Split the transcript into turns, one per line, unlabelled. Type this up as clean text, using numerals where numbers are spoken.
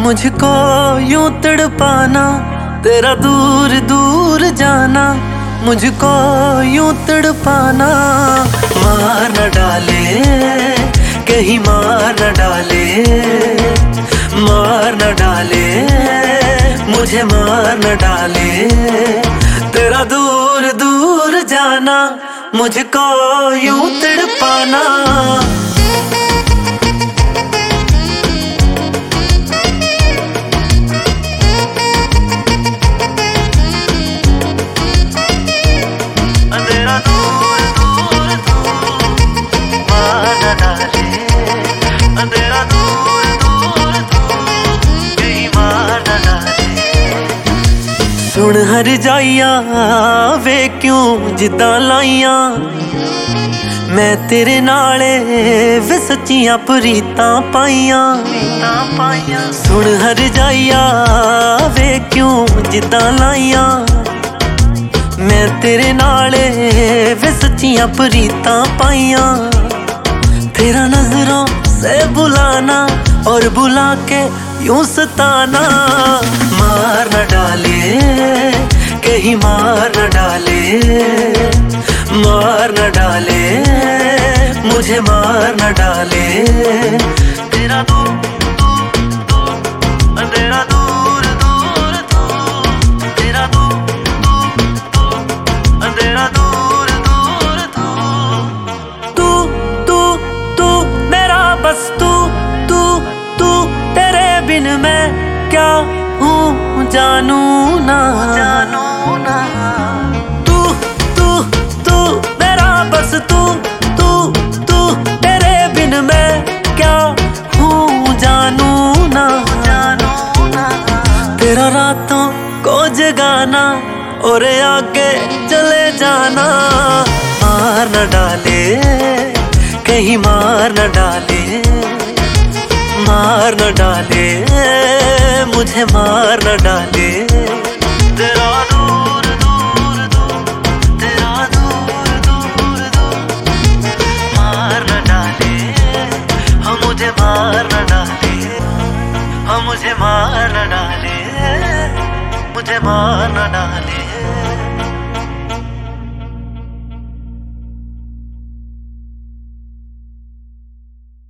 मुझको यूं तड़पाना, तेरा दूर दूर जाना, मुझको यूं तड़पाना। मार न डाले कहीं, मार न डाले, मार न डाले, मुझे मार न डाले। तेरा दूर दूर जाना, मुझको यूं तड़पाना। सुन हर जाइया वे क्यों जिद्दां लाइया, मैं तेरे नाले वे सच्चियां प्रीतां पाइयां। सुन हर जाइया वे क्यों जिद्दां लाइया, मैं तेरे नाले वे सच्चियां प्रीतां पाइयां। तेरा नजरों से बुलाना और बुला के यूं सताना। मार न डाले कहीं, मार न डाले, मार न डाले, मुझे मार न डाले। तेरा दूर दूर, तेरा दूर दूर दूर, तेरा दूर दूर, तेरा दूर दूर दूर। तू तू तू मेरा बस तू, तू तू तेरे बिन मैं क्या हूँ जानू ना, जानू ना। तू तू तू मेरा बस तू, तू तू तेरे बिन मैं क्या हूँ जानू ना, जानू ना। तेरा रातों को जगाना और आगे चले जाना। मार न डाले कहीं, मार न डाले, मार न डाले, मुझे मार न डाले। तेरा दूर दूर दूर, तेरा दूर दूर दूर, मार न डाले, हम मुझे मार न डाले, हम मुझे मार न डाले, मुझे मार न डाले।